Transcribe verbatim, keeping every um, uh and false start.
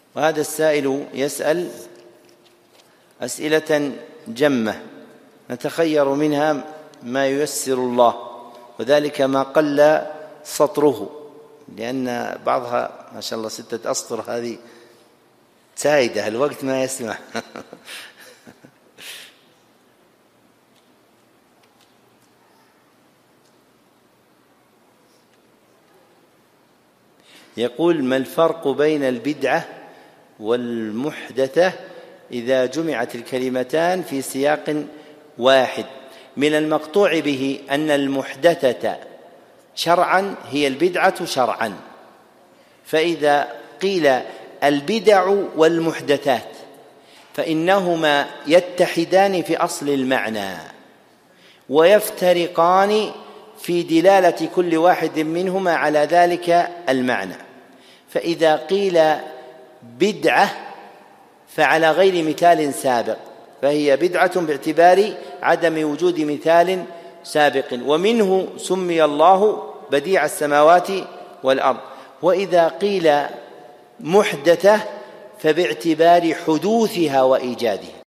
وهذا السائل يسأل أسئلة جمة نتخير منها ما ييسر الله، وذلك ما قل سطره، لأن بعضها ما شاء الله ستة أسطر هذه سائدة، الوقت ما يسمح. يقول: ما الفرق بين البدعة والمحدثة إذا جمعت الكلمتان في سياق واحد؟ من المقطوع به أن المحدثة شرعا هي البدعة شرعا، فإذا قيل البدع والمحدثات فإنهما يتحدان في أصل المعنى ويفترقان في دلالة كل واحد منهما على ذلك المعنى. فإذا قيل بدعة فعلى غير مثال سابق فهي بدعة باعتبار عدم وجود مثال سابق، ومنه سمي الله بديع السماوات والأرض. وإذا قيل محدثة فباعتبار حدوثها وإيجادها.